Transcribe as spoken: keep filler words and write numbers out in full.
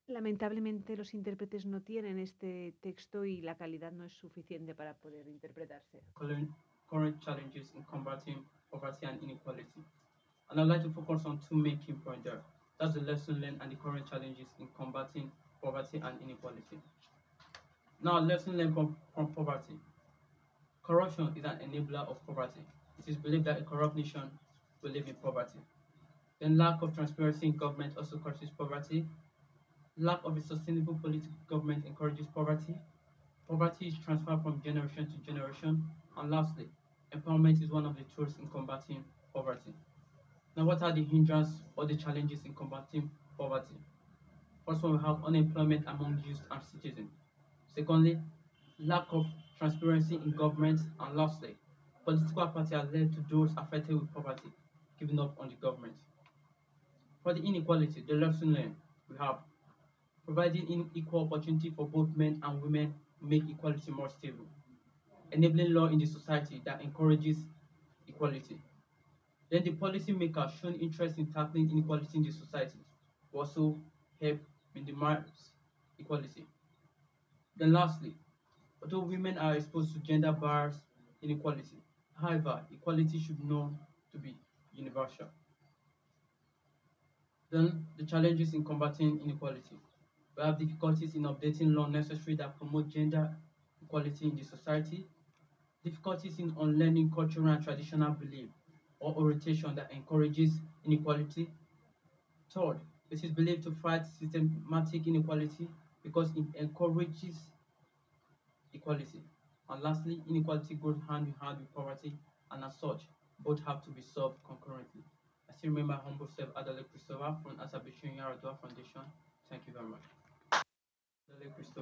Lamentablemente, los intérpretes no tienen este texto y la calidad no es suficiente para poder interpretarse. current, current challenges in combating poverty and inequality. And I'd like to focus on two main key points there. That's the lesson learned and the current challenges in combating poverty and inequality. Now, lesson learned from, from poverty. Corruption is an enabler of poverty. It is believed that a corrupt nation will live in poverty. Then lack of transparency in government also causes poverty. Lack of a sustainable political government encourages poverty. Poverty is transferred from generation to generation. And lastly, empowerment is one of the tools in combating poverty. Now, what are the hindrances or the challenges in combating poverty? First one, we have unemployment among youth and citizens. Secondly, lack of transparency in government. And lastly, political apathy has led to those affected with poverty giving up on the government. For the inequality, the lesson learned, we have providing equal opportunity for both men and women make equality more stable, enabling law in the society that encourages equality. Then the policymakers shown interest in tackling inequality in the society will also help minimize equality. Then lastly, although women are exposed to gender bias inequality, however, equality should know to be universal. Then the challenges in combating inequality. We have difficulties in updating law necessary that promote gender equality in the society, difficulties in unlearning cultural and traditional belief or orientation that encourages inequality. Third, it is believed to fight systematic inequality because it encourages equality. And lastly, inequality goes hand in hand with poverty, and as such, both have to be solved concurrently. I still remember my humble self, Adele Christopher from Asabishin Yaradua Foundation. Thank you very much. Adele Christopher.